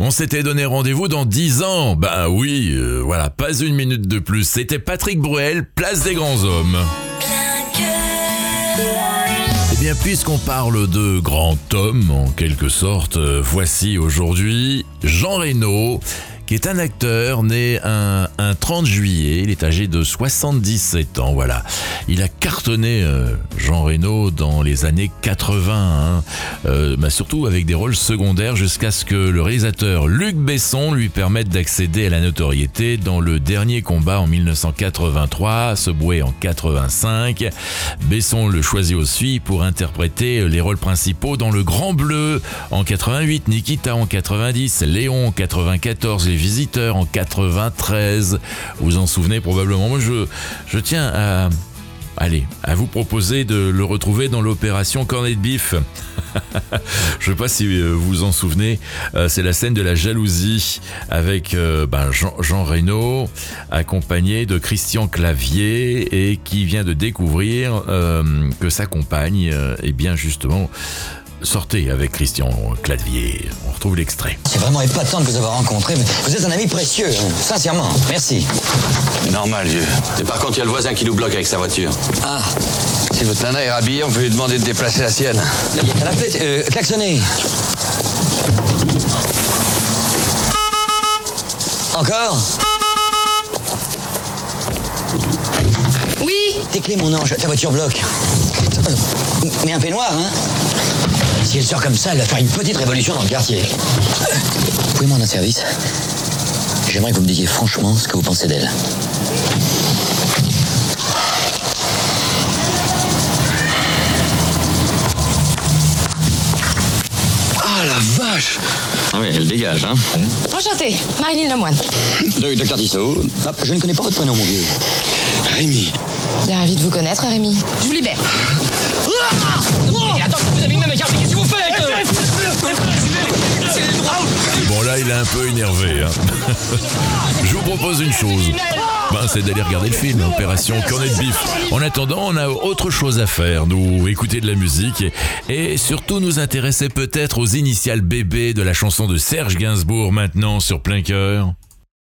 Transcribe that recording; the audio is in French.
On s'était donné rendez-vous dans 10 ans. Ben oui, voilà, pas une minute de plus. C'était Patrick Bruel, place des grands hommes. Eh bien, puisqu'on parle de grand homme, en quelque sorte, voici aujourd'hui Jean Reno, qui est un acteur né un 30 juillet. Il est âgé de 77 ans, voilà. Il a cartonné, Jean Reno, dans les années 80, surtout avec des rôles secondaires, jusqu'à ce que le réalisateur Luc Besson lui permette d'accéder à la notoriété dans Le Dernier Combat en 1983, Subway en 85. Besson le choisit aussi pour interpréter les rôles principaux dans Le Grand Bleu en 88, Nikita en 90, Léon en 94, Les Visiteurs en 93. Vous en souvenez probablement. Moi, je tiens à vous proposer de le retrouver dans l'opération Cornet de Bif. Je ne sais pas si vous vous en souvenez, c'est la scène de la jalousie avec Jean Reno, accompagné de Christian Clavier, et qui vient de découvrir que sa compagne, justement, sortait avec Christian Clavier. On retrouve l'extrait. C'est vraiment épatant de vous avoir rencontré, mais vous êtes un ami précieux, sincèrement, merci. Normal, vieux. Et par contre, il y a le voisin qui nous bloque avec sa voiture. Ah, Si votre nana est rhabillée, on peut lui demander de déplacer la sienne. à la fête, klaxonnez. Encore? Oui. Tes clés, mon ange, ta voiture bloque. Mais un peignoir, hein? Si elle sort comme ça, elle va faire une petite révolution dans le quartier. Pouvez-vous me rendre un service? J'aimerais que vous me disiez franchement ce que vous pensez d'elle. Ah, la vache! Ah oui, elle dégage, hein? Enchantée, Marilyn Lemoine. Docteur Tissot. Ah, je ne connais pas votre prénom, mon vieux. Rémi. Bien ravi de vous connaître, Rémi. Je vous libère. Attends, vous avez même regardé, qu'est-ce que vous faites? Bon, là, il est un peu énervé. Je vous propose une chose. C'est d'aller regarder le film, Opération Cornet de Bif. En attendant, on a autre chose à faire. Nous écouter de la musique et surtout nous intéresser peut-être aux initiales bébés de la chanson de Serge Gainsbourg maintenant sur Plein Cœur.